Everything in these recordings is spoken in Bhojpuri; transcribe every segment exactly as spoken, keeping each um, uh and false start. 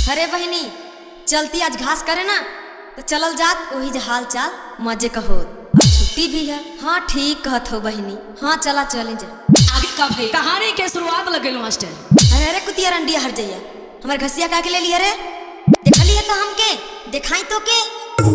अरे बहनी चलती आज घास करे ना तो चलल जात वही जे हाल चाल मजे कहो। अब छुट्टी भी है। हाँ ठीक कहत हो बहनी। हाँ चला चले जा। आगे का भाई कहानी के शुरुआत लगेल मास्टर। अरे अरे कुतिया रंडिया हट जाइए। हमारे घसिया का के ले लिया रे देखली है तो हमके दिखाई तो के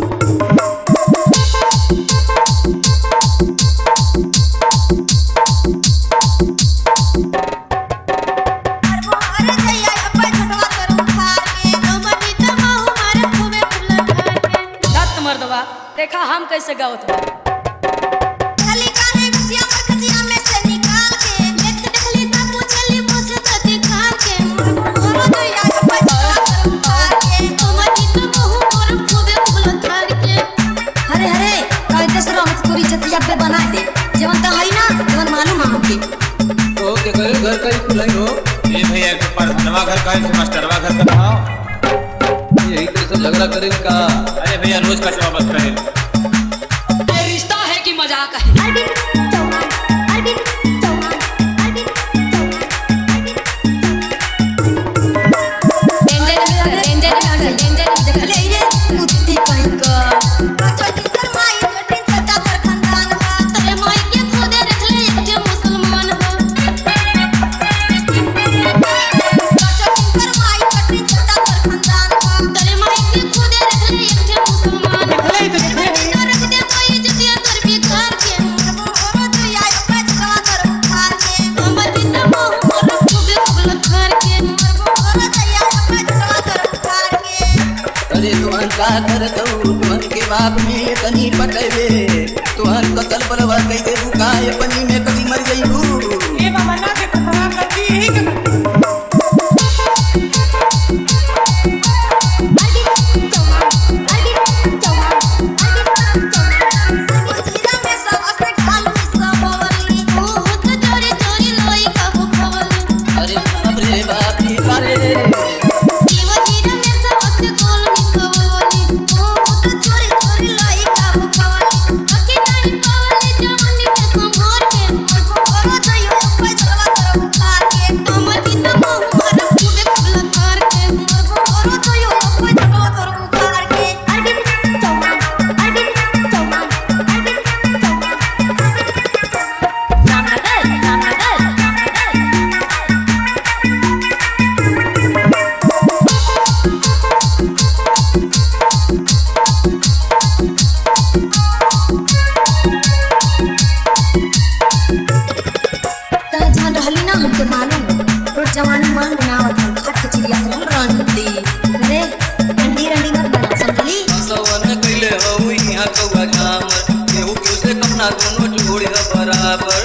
देखा हम कैसे गावत बा खाली काहे घसिया पर खजिया में से निकाल के देख देखली त पूछली मुझसे त दिखा के मोरो तो यार पैसा कर उतार के तुमनी तो बहु मोर खूबे फूल थार के अरे अरे काहे दसरो हम पूरी चतिया पे बना दे जवन त हई ना जवन मालूम हमके ओ के घर घर का ही खुलाई हो। ए भैया के प्रधानवा घर का है मास्टरवा घर का बताओ। यही तो सब झगड़ा करे का। अरे भैया रोज का जवाब करे ये रिश्ता है कि मजाक है। अरे तुहन का करत हो तुहन के बाप में तनी पटवे तुहन कतल बलवा कई दे बुकाए पनी में कभी मर गई ये बाबा ना के पता करती है कि अरे बाप रे बाप रे बारे हमके मालूम तो जवानी मान बनावत हम खाट के चिड़िया तो रंडी अरे रंडी रंडी मत बना समझली सवन कइले हो इहां कौवा झामर केहू केहू से कपना दोनों जोड़ी ह बराबर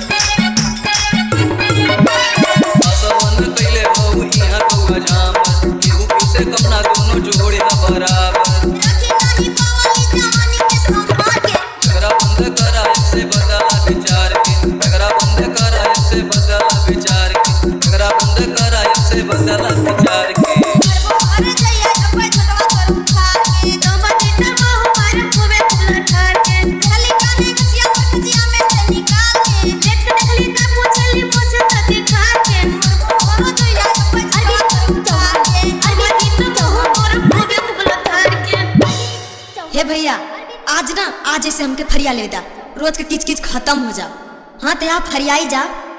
सवन कइले हो इहां कौवा झामर केहू केहू से कपना दोनों जोड़ी ह बराबर झगड़ा बंद करा इससे बदला विचार के झगड़ा बंद करा इससे बदला विचार के झगड़ा बंद करा इससे बदला विचार के हे भैया आज ना आज ऐसे हमके फरिया ले दा रोज के किच किच खत्म हो जाओ। हाँ तो आप फरियाई जा